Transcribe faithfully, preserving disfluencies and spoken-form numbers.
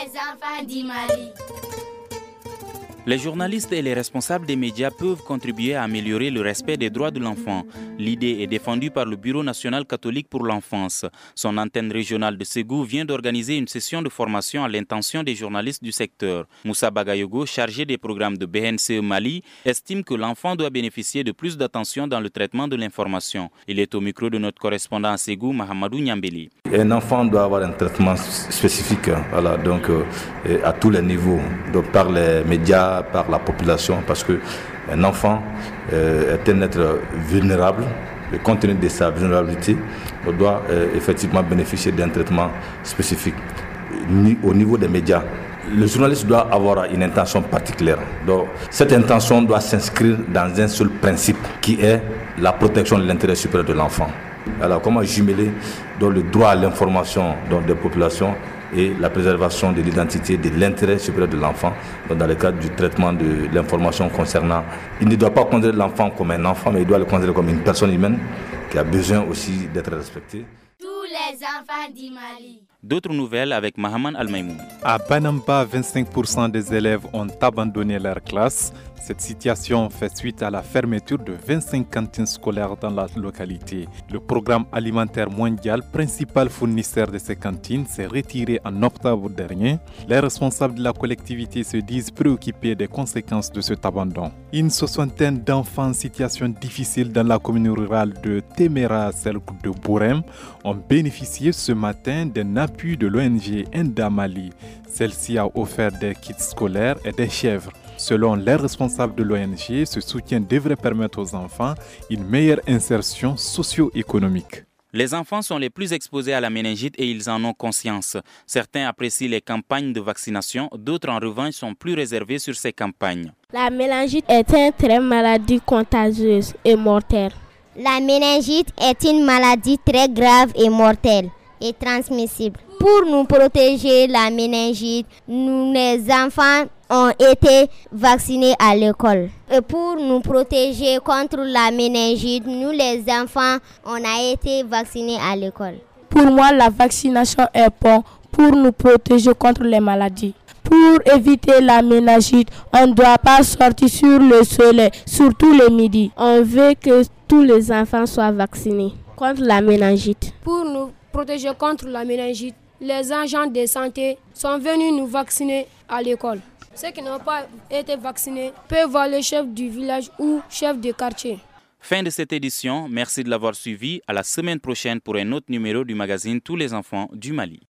les enfants du Mali. Les journalistes et les responsables des médias peuvent contribuer à améliorer le respect des droits de l'enfant. L'idée est défendue par le Bureau national catholique pour l'enfance. Son antenne régionale de Ségou vient d'organiser une session de formation à l'intention des journalistes du secteur. Moussa Bagayogo, chargé des programmes de B N C E Mali, estime que l'enfant doit bénéficier de plus d'attention dans le traitement de l'information. Il est au micro de notre correspondant à Ségou, Mahamadou Nyambeli. Un enfant doit avoir un traitement spécifique, voilà, donc, euh, à tous les niveaux, donc par les médias, par la population, parce qu'un enfant euh, est un être vulnérable, et compte tenu de sa vulnérabilité, on doit euh, effectivement bénéficier d'un traitement spécifique. Au niveau des médias, le journaliste doit avoir une intention particulière. Donc, cette intention doit s'inscrire dans un seul principe, qui est la protection de l'intérêt supérieur de l'enfant. Alors, comment jumeler donc, le droit à l'information donc, des populations et la préservation de l'identité, de l'intérêt supérieur de l'enfant dans le cadre du traitement de l'information concernant. Il ne doit pas considérer l'enfant comme un enfant, mais il doit le considérer comme une personne humaine qui a besoin aussi d'être respectée. Tous les enfants du Mali. D'autres nouvelles avec Mahaman Al-Maïmoum. À Banamba, vingt-cinq pour cent des élèves ont abandonné leur classe. Cette situation fait suite à la fermeture de vingt-cinq cantines scolaires dans la localité. Le programme alimentaire mondial, principal fournisseur de ces cantines, s'est retiré en octobre dernier. Les responsables de la collectivité se disent préoccupés des conséquences de cet abandon. Une soixantaine d'enfants en situation difficile dans la commune rurale de Temera, celle de Bourem, ont bénéficié ce matin d'un appui de l'O N G Enda Mali. Celle-ci a offert des kits scolaires et des chèvres. Selon les responsables de l'O N G, ce soutien devrait permettre aux enfants une meilleure insertion socio-économique. Les enfants sont les plus exposés à la méningite et ils en ont conscience. Certains apprécient les campagnes de vaccination, d'autres en revanche sont plus réservés sur ces campagnes. La méningite est une très maladie contagieuse et mortelle. La méningite est une maladie très grave et mortelle et transmissible. Pour nous protéger de la méningite, nous les enfants ont été vaccinés à l'école. Et pour nous protéger contre la méningite, nous les enfants, on a été vaccinés à l'école. Pour moi, la vaccination est bonne pour nous protéger contre les maladies. Pour éviter la méningite, on ne doit pas sortir sur le soleil, surtout le midi. On veut que tous les enfants soient vaccinés contre la méningite. Pour nous protéger contre la méningite, les agents de santé sont venus nous vacciner à l'école. Ceux qui n'ont pas été vaccinés peuvent voir le chef du village ou chef de quartier. Fin de cette édition. Merci de l'avoir suivi. À la semaine prochaine pour un autre numéro du magazine Tous les enfants du Mali.